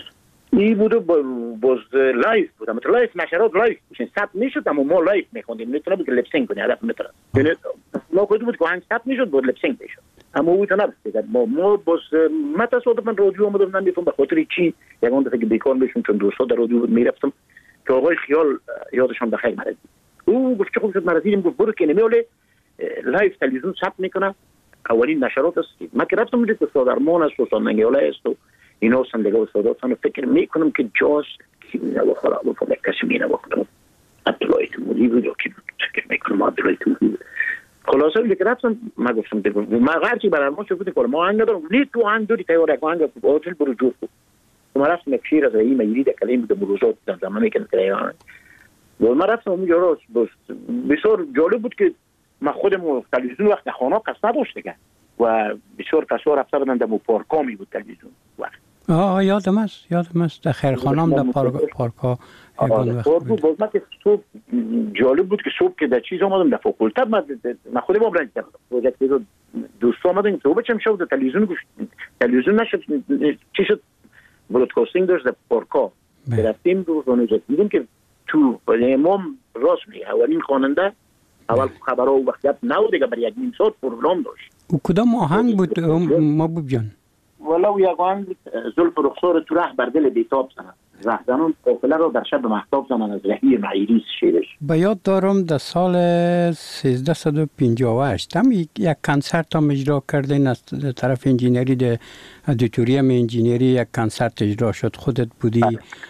این بود و باز لایف بود، اما لایف نشرات لایف میشن ثبت میشد، اما ما لایف میخوندیم، میتونه بود که لپسینگ کنی هدف میتونه یعنی ما خود بود که آهنگ ثبت میشد بود لپسینگ میشد، اما او تا نبود. ما ما باز من تصادفاً رادیو اومدم نمیفهم به خاطر چی یگان دفعه که بیکار میشم، چون دوستا در رادیو میرفتم که آقای خیال یادشان بخیر مرضی او گفت چه خوب شد مرضیم، گفت برو که نمیاله لایف تلویزیون ثبت میکنه. اولین نشرات است من که رفتم میگه استاد ارمان است، استاد منگیاله است و اینا سندگه استاداتان فکر میکنم که جاز کی نه خراب و فلک کسی می نباختم عبدالله تیموری بود یا کی فکر میکنم عبدالله تیموری. خلاصه ولی که رفتم من گفتم دیگه ما هرچی برای ارمان شد که ما آهنگ ندارم نه تو آهنگ داری تیار یک آهنگ باطل برو جور کن. ما رفتم یک شیر از این میری در کلیم در مروزات در زمان میکنم که آهنگ و ما رفتم اونجا راست بسیار جالب بود که ما خودم تلویزیون وقت خانه قصد نداشت دیگه و بسیار کسا رفته بودن در پارکامی بود تلویزیون وقت. آه یادم است یادم است در خیرخانه در پارکا یگان وقت بود. باز من که صبح جالب بود که صبح که در چیز آمدم در فاکولته من خودم آبرنج کردم پروژکت رو دوست آمدن که صبح چم شد تلویزیون گوش تلویزیون نشد چی شد برودکاستینگ داشت در پارکا رفتیم روزانه دیدیم که تو امام راست میگه اولین خواننده اول خبرها و وقت نو دیگه برای یک نیم ساعت پروگرام داشت. او کدام آهنگ بود محبوب جان؟ والا او یک آهنگ زلف رخسار تو ره بر دل بیتاب زنند رهزنان قافله را در شب مهتاب زنند از رهی معیری شعرش. به یاد دارم در سال سیزده و پنجاه و هشت هم یک کنسرت هم اجرا کردین از طرف انجینری در ادیتوریم انجینری یک کنسرت اجرا شد خودت بودی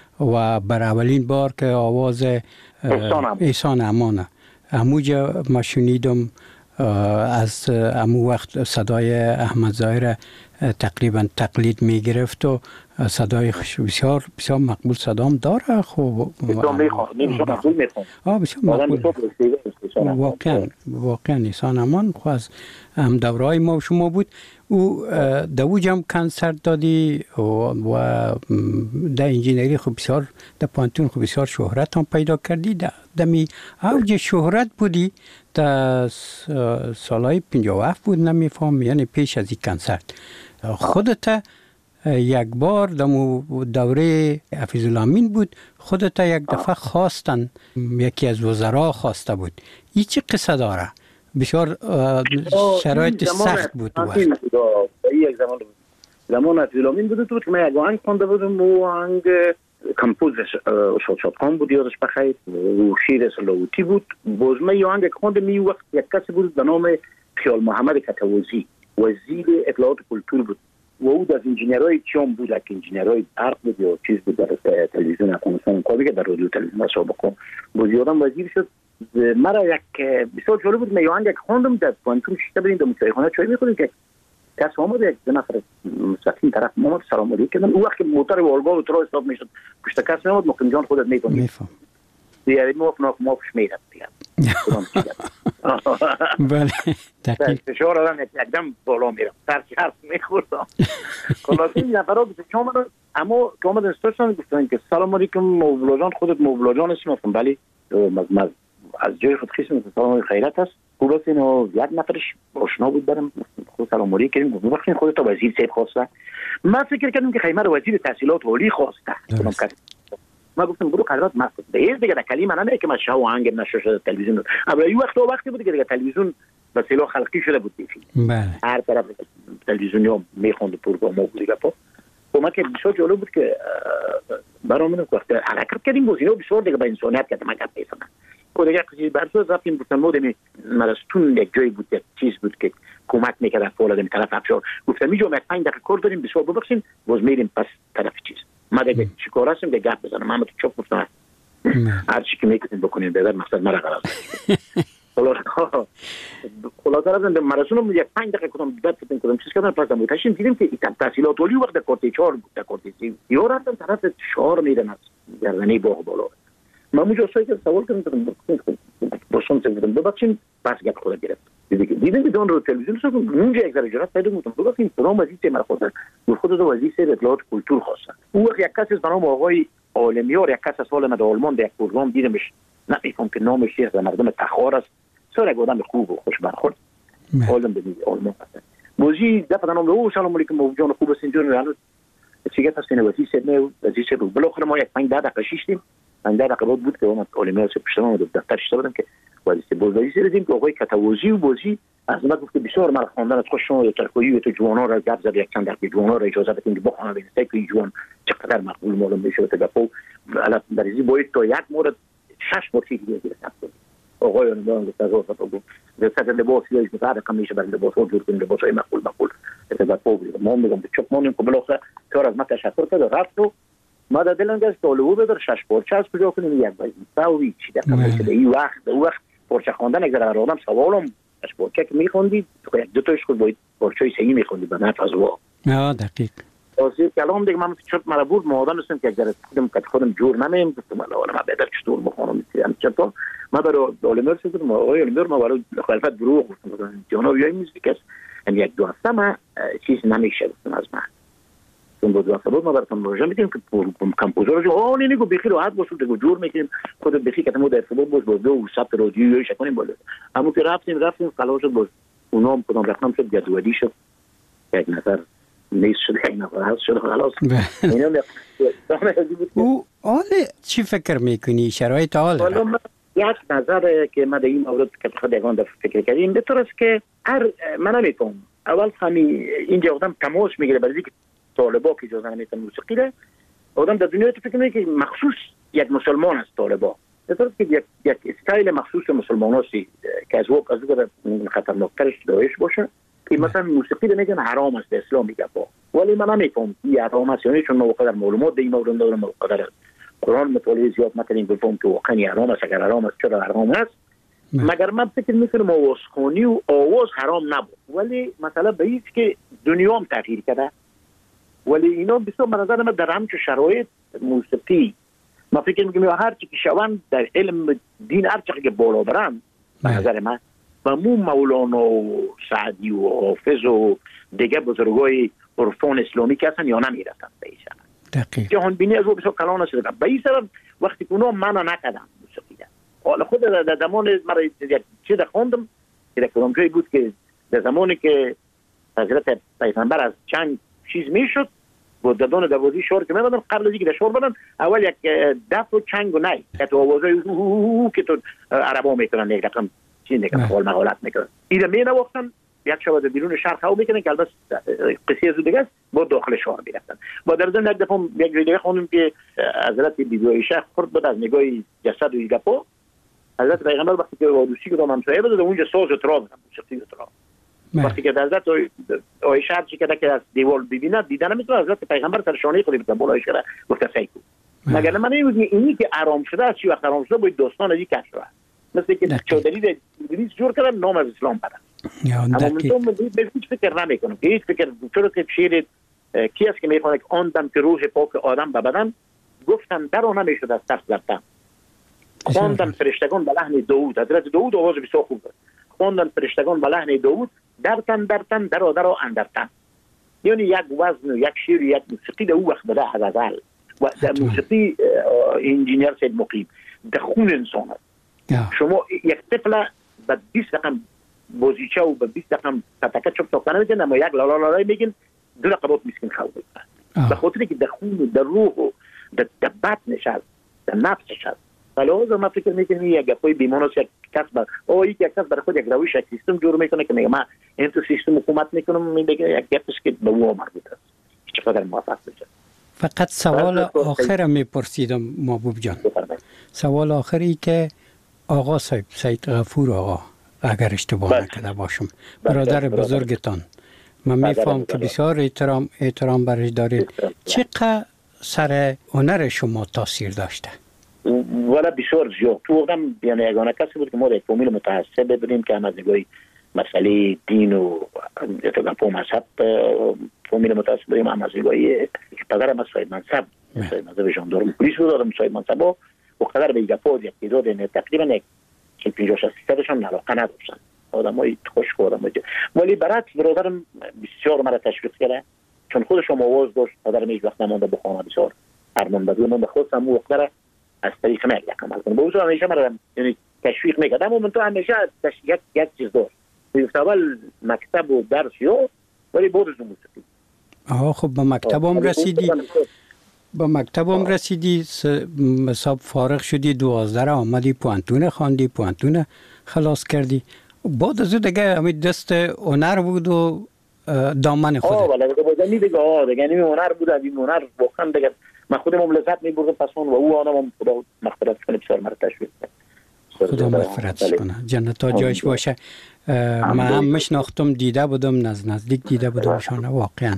و بر اولین بار که آواز احسان امانه هموجا ما شنیدم از همون وقت صدای احمد ظاهر تقریبا تقلید میگرفت و صدای بسیار بسیار مقبول صدام داره. خب بسیار مقبول میخوام آه بسیار مقبول واقعا واقعا نیسان امان خو از هم دورهای ما و شما بود. او دوج هم کنسرت دادی و, و در انجینری خب بسیار در پانتون خب بسیار شهرت هم پیدا کردی. دمی اوج شهرت بودی در سالهای پنجاه و هفت بود نمیفهم، یعنی پیش از این کنسرت خودت یک بار دمو دوره حفیظ الامین بود، خودت یک دفعه خواستن، یکی از وزرا خواسته بود. این چه قصه داره؟ بسیار شرایط سخت بود وقت. یک زمان زمان حفیظ الامین بود تو که من یک آهنگ خوانده بودم و آهنگ کمپوز شاد شادخان بود یادش بخیر و شیر سلاوتی بود. باز من یه آهنگ خوانده می وقت یک کسی بود به نام خیال محمد کتوازی، وزیر اطلاعات کلتور بود و او از انجینرهای چیام بود، که انجینرهای برق بود یا چیز بود در تلویزیون افغانستان کاری که در رادیو تلویزیون سابقا بود. یادم وزیر شد. مرا یک بسیار جالب بود، من یه آهنگ خوندم در پانتون شیشته بریم در چایخانه چای میخوریم که کس آمد یک دو نفر مستقیم طرف محمد سلام علیکم کردن. اون وقت که موتور والگا و ترا حساب میشد پشت کس میامد مقیم جان خودت میکنی میفهم دیگه موف ناف موفش میرد دیگه بله دقیق فشار آدم یکدم بالا میرم سر حرف میخوردم. خلاصه این نفرها که آمدن اما که آمدن استاشتن گفتن که سلام علیکم مولا جان خودت مولا جان هستی؟ گفتم بله. از جای خود خیستم سلام خیرت هست. خلاص اینو یک نفرش آشنا بود برم خود سلام علیکم کردیم. گفتم بخشین خودت تا وزیر صاحب خواسته. من فکر کردم که خیمه رو وزیر تحصیلات عالی خواسته. ما گفتم برو قدرت ما به دیگه در کلمه نه که ما شو آهنگ نشه شده تلویزیون. اما این وقت وقتی بود که دیگه تلویزیون به اصطلاح خلقی شده بود دیگه. بله. هر طرف تلویزیونیا میخوند پروگرام بود دیگه. خب ما که بسیار جالب بود که برامون وقت حرکت کردیم بزینه بسیار دیگه با انسانیت کردم ما گپ میزنن. خود دیگه کسی برسو رفتیم گفتم مودم مرستون یک جای بود یک چیز بود که کمک میکرد فولاد این طرف افشار. گفتم اینجا ما پنج دقیقه کار داریم بسیار ببخشید باز میریم پس طرف چیز. ما دیگه چیکار هستیم دیگه گپ بزنم. ما تو چوب گفتم هر چی که میکنین بکنین به در مقصد مرا قرار خلاص خلاصه راستن به مراسم یک پنج دقیقه کدام بعد فکر کنم چیز کردن پس ما تشین دیدیم که این تحصیلات عالی وقت کارت چهار بود در کارت سی یا رفتن طرف چهار میدن از گردنی باغ بالا. ما موجود که سوال کردم باشون بودم ببخشید پس گپ خود گرفت دیدیم دیدیم که دون رو تلویزیون سو اونجا یک ذره جرأت پیدا کردم ببخشید فرام وزیر مرا خواستن و خود از وزیر اطلاعات کلتور خواستن. اون وقت یک کسی به نام آقای عالمیار یک کس از سال من در آلمان در یک پروگرام دیدمش نمیفهم که نامش چیه از مردم تخار است سر یک آدم خوب و خوش برخورد آلمان به آلمان هستن موزی دفعه نام او سلام علیکم موجان خوب است اینجور راه چیگه تا سینه وزیر سید وزیر سید بالاخره ما یک پنج دقیقه شیشتیم پنج دقیقه بعد بود که اومد عالمیار چه پیش ما دفتر شده بودن که وزیر سید وزیر سید دیدیم که آقای کتوازی و بازی از ما گفت بسیار مرا خواندن از خوش شما ترکویی و تو جوانا را گپ زد یک چند دقیقه جوانا را اجازه بدین که بخوانم ببینید که جوان چقدر مقبول معلوم میشه تا گپو الان در این باید تا یک مورد شش بار چیزی دیگه هست. آقای اون گفت از وقت بود در سطح لباس یا چیزی که کمیشه بر لباس و جور کنیم لباسای مقبول مقبول اتفاق بود. ما میگم چوب مونیم که بالاخره کار از ما تشکر کرد رفت و ما در دلم گشت طالبو بدر شش پارچه از کجا کنیم یک باید ساوی چی دقیقه شده این وقت اون وقت پارچه خواندن اگر آدم سوالم از پارچه که میخوندید تو یک دو تاش خود باید پارچه صحیح میخوندید به نفع از وا. آه دقیق. واسه کلام دیگه من شد مرا بود مادام هستم که اگر خودم که خودم جور نمیم گفتم الله ما بهتر چطور بخونم میگم چطور ما برای عالمیار شدم آقای عالمیار ما برای مخالفت دروغ گفتم جناب یای موزیک است این یک دو هفته ما چیز نمیشه گفتم از من چون دو هفته بود ما براتون روزه میگیم که کمپوزر رو آ نه نگو بخیر راحت باشه دیگه جور میکنیم خود بخیر که ما در فوتبال باز باز دو ثبت رادیو یا کنیم بالا اما که رفتیم رفتیم خلاص باز اونم کدام رقم شد جدولی شد یک نفر نیست شده یک نفر هست شده خلاص اینا او حال چی فکر میکنی شرایط حال حالا من یک نظر که ما در این مورد که خود یکان دفعه فکر کردیم به طور است که هر من نمیفهم اول همین اینجا آدم تماس میگیره برای اینکه طالبا که اجازه نمیتن موسیقی ده آدم در دنیا تو فکر میکنه که مخصوص یک مسلمان است طالبا به طور که یک یک استایل مخصوص مسلمان هستی که از وقت از وقت خطرناکترش داعش باشه که مثلا موسیقی ده میگن حرام است اسلام میگه با ولی من نمیفهم این حرام است یعنی چون ما وقت در معلومات در این مورد دارم وقت در قرآن مطالعه زیاد نکردیم بفهم که واقعا حرام است اگر حرام است چرا حرام است مگر من فکر میکنم آوازخوانی و آواز حرام نبود، ولی مثلا به هیچ که دنیا هم تغییر کرده، ولی اینا بسیار به نظر من در همچه شرایط موسیقی ما فکر میکنم هر چی که شوند در علم دین هر چی که بالا برن به نظر من و مو مولانا و سعدی و حافظ و دیگه بزرگای عرفان اسلامی که هستن یا نمیرسن به این سبب جهان بینی از او بسیار کلان شده. به این سبب وقتی که اونا منع نکردن موسیقی حالا خود در زمان مرا چیز خوندم که در کدام بود که در زمانی که حضرت پیغمبر از چنگ چیز میشد با ددان دوازی شور که میبادن قبل از اینکه در شور بدن اول یک دف و چنگ و نی که تو آوازهای که تو عربا میکنن یک رقم چیز میکنن حال مقالت میکنن ایده می نواختن یک شب در بیرون شهر خواه میکنن که البته قصه از دیگه است با داخل شهر میرفتن. با در ضمن یک دفعه یک جای دیگه خوندم که حضرت بیبی شیخ خورد بود از نگاه جسد و این گپا حضرت پیغمبر وقتی که وادوسی کدام همسایه بود اونجا ساز و تراب بود موسیقی و تراب وقتی که حضرت عایشه هر چی که از دیوار ببیند دیدن نمیتونه حضرت پیغمبر سر شانه خودی بود بالا عایشه گفت سیکو مگر من نمیگم اینی که آرام شده از چی وقت آرام شده با داستان از این کش شده مثل که چودری در انگلیس جور کردن نام از اسلام بدن اما من به هیچ فکر نمیکنم که هیچ فکر چرا که شیر کی است که میخواد که آن دم که روح پاک آدم به بدن گفتن در آن نمیشد از ترس زدن خواندن فرشتگان به لحن داوود حضرت داوود آواز بسیار خوب داشت خواندن فرشتگان به لحن داوود درتن درتن درا درا اندرتن یعنی یک وزن و یک شیر و یک موسیقی در او وقت بده از ازل و در موسیقی انجینیر سید مقیم در خون انسان هست شما یک طفل به بیست رقم بازیچه و به بیست رقم تتکه چوب ساختنه میگن اما یک لالا لالای میگن دو رقبات مسکین خواه میگن به خاطر که در خون و در روح و در بدنش هست در نفسش هست ولی آزا ما فکر میکنم یک گفای بیمان هست یک کس بر آه یک کس برای خود یک رویش یک سیستم جور میکنه که میگه من این تو سیستم حکومت میکنم میگه یک گفش که به او مربوط است چقدر موفق بشه. فقط سوال آخر میپرسیدم محبوب جان سوال آخری که آقا صاحب سید غفور آقا اگر اشتباه نکرده باشم برادر بزرگتان من میفهم که بسیار احترام احترام برش دارید چقدر سر هنر شما تاثیر داشته؟ ولی بسیار زیاد تو وقتم یعنی یگانه کسی بود که ما در فامیل متعصب ببینیم که هم از نگاه مسئله دین و پو مذهب فامیل متعصب بودیم هم از نگاه پدرم از صاحب منصب صاحب منصب ژاندارم پلیس بود آدم صاحب منصب ها و قدر به یک پاز یک تعداد تقریبا یک پنجاه شصت درصدشان علاقه نداشتن آدمای خشک و آدمای ولی برعکس برادرم بسیار مرا تشویق کرده چون خودش هم آواز داشت پدرم هیچ وقت نمانده بخوانه بسیار ارمان بود من به خودم او وقت از طریق من یک عمل کنم با همیشه مرا یعنی تشویق میکرد اما من تو همیشه یک یک چیز داشت میگفت اول مکتب و درس یا ولی بعد از موسیقی آها خب با مکتب هم رسیدی با مکتب هم رسیدی حساب فارغ شدی دوازده آمدی پوانتونه خواندی پوانتونه خلاص کردی بعد از دیگه همین دست هنر بود و دامن خود آه ولی دیگه دیگه آه دیگه نمی هنر بود از این هنر واقعا دیگه من خودم لذت می‌بردم پسون و او آنم خدا مغفرت کنه بسیار مرا تشویق کرد خدا مغفرتش کنه جنت ها جایش باشه من هم مشناختم دیده بودم نز نزدیک دیده بودمشان واقعا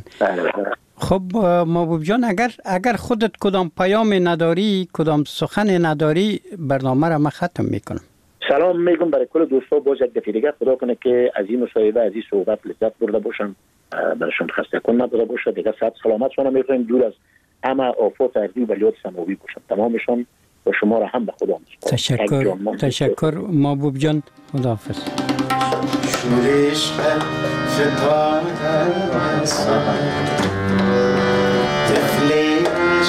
خب محبوب جان اگر اگر خودت کدام پیام نداری کدام سخن نداری برنامه را من ختم میکنم سلام میگم برای کل دوستا باز یک دفعه دیگه خدا کنه که از این مصاحبه از این صحبت لذت برده باشن براشون خسته کن نبوده باشه دیگه صحت سلامت شما میخوایم دور از اما آفات ارضی و بلیات سماوی باشن تمامشان و شما را هم به خدا میسپارم تشکر تشکر محبوب جان خداحافظ شورش فتان تفلیش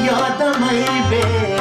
یادم ای به